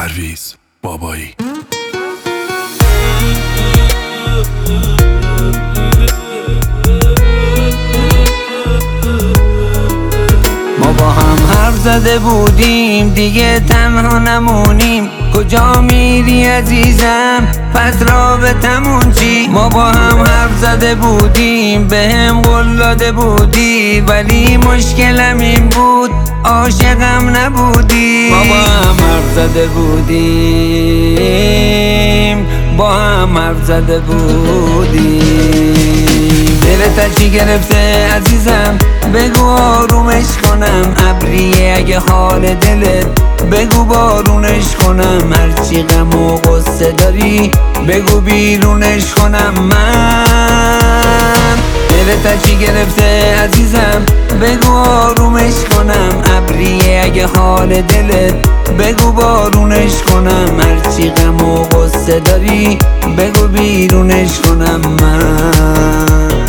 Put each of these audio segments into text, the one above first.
پرویز بابایی. ما با هم حرف زده بودیم دیگه تنها نمونیم، کجا میری عزیزم پس رابطمون چی؟ ما با هم حرف زده بودیم بهم قول داده بودی، ولی مشکلم این بود عاشقم نبودی. ما با هم حرف زده بودیم، با هم حرف زده بودیم. دلت چی گرفته عزیزم بگو آرومش کنم، ابریه اگه حال دلت بگو بارونش کنم، هرچی غم و غصه داری بگو بیرونش کنم. من دلت چی گرفته عزیزم بگو آرومش کنم، ابریه اگه حال دلت بگو بارونش کنم، هرچی غم و غصه داری بگو بیرونش کنم. من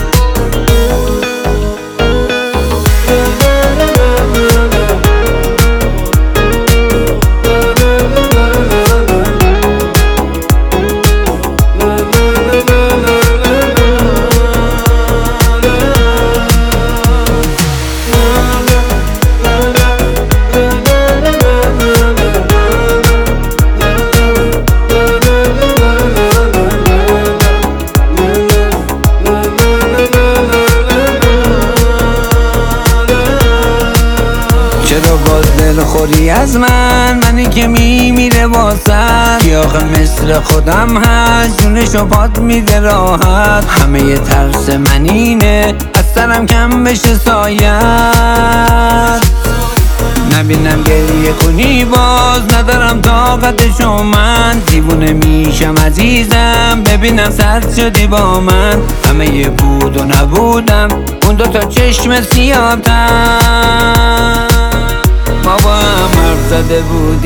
چرا باز دلخوری از منی که میمیره واسد، کی آخه مثل خودم هست جونشو پات میده راحت. همه ترس من اینه از سرم کم بشه سایت، نبینم گریه کنی باز ندارم طاقتشو، من دیوونه میشم عزیزم ببینم سرد شدی با من. همه بود و نبودم اون دوتا چشم سیاه‌تر. ما با هم حرف زده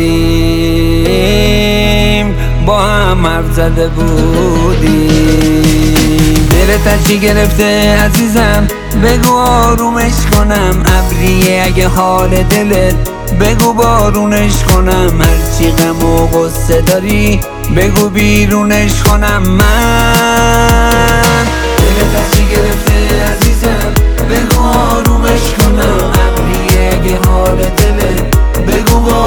بودیم، با هم حرف زده بودیم. دلت چی گرفته عزیزم بگو آرومش کنم، ابریه اگه حال دلت بگو بارونش کنم، هرچی غم و غصه داری بگو بیرونش کنم. من دلت چی گرفته عزیزم بگو آرومش کنم، ابریه اگه حال دلت بگو